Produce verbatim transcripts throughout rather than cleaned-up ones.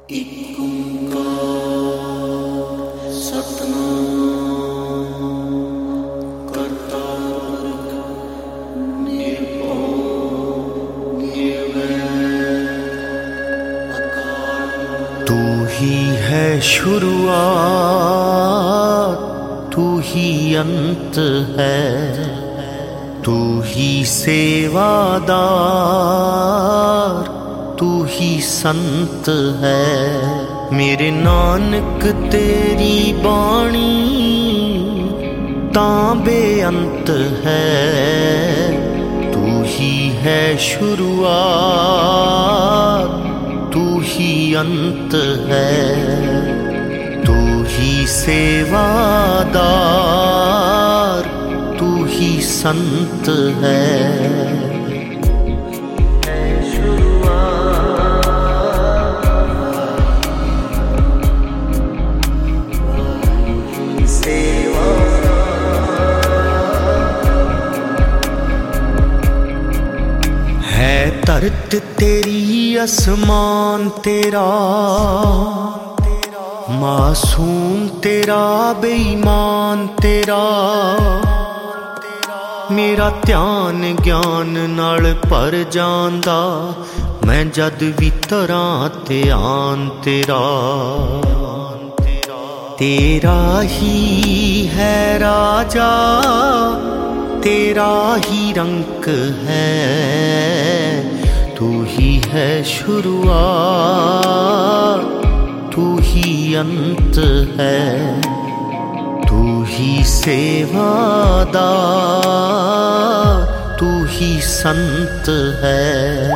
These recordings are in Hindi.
ਇੱਕ ਓਂਕਾਰ ਸਤਿਨਾਮ ਕਰਤਾ ਪੁਰਖ ਨਿਰਭਉ ਨਿਰਵੈਰ ਅਕਾਲ। तू ही है शुरुआत, तू ही अंत है, तू ही सेवादार, तू ही संत है। मेरे नानक तेरी बाणी तां बेअंत है। तू ही है शुरुआत, तू ही अंत है, तू ही सेवादार, तू ही संत है। धरत तेरी आसमान तेरा, मासूम तेरा बेईमान तेरा। मेरा ध्यान ज्ञान नाल भर जांदा, मैं जद भी तरां ध्यान तेरा। तेरा ही है राजा, तेरा ही रंक है, तू ही है शुरुआत, तू ही अंत है, तू ही सेवादार, तू ही संत है।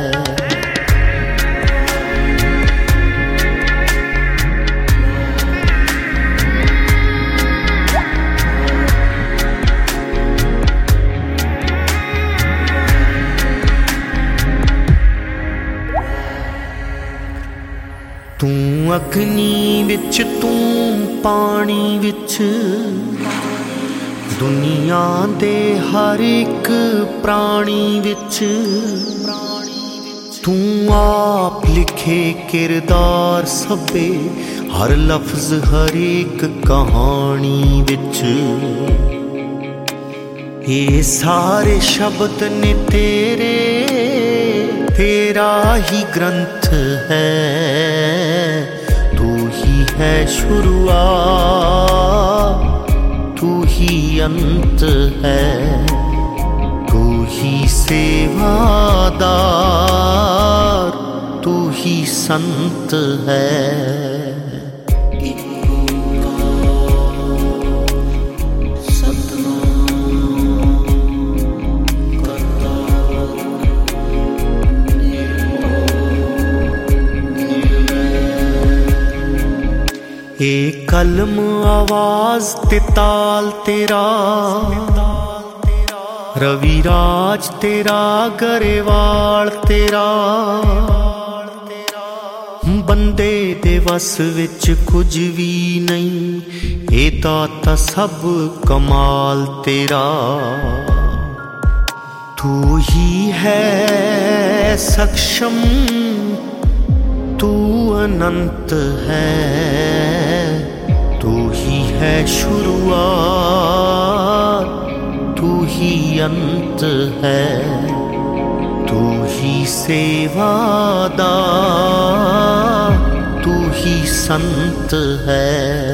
तू अग्नि विच तू पानी विच, दुनिया दे हर एक प्राणी विच। तू आप लिखे किरदार सभे, हर लफ्ज हर एक कहानी विच। ये सारे शब्द ने तेरे, तेरा ही ग्रंथ है। तू ही है शुरुआत, तू ही अंत है, तू ही सेवादार, तू ही संत है। एक कलम आवाज ते ताल तेरा, रविराज तेरा गरेवाल तेरा। बंदे दे वस विच कुछ भी नहीं, ए दाता सब कमाल तेरा। तू ही है सक्षम, तू अनंत है, तू ही है शुरुआत, तू ही अंत है, तू ही सेवादार, तू ही संत है।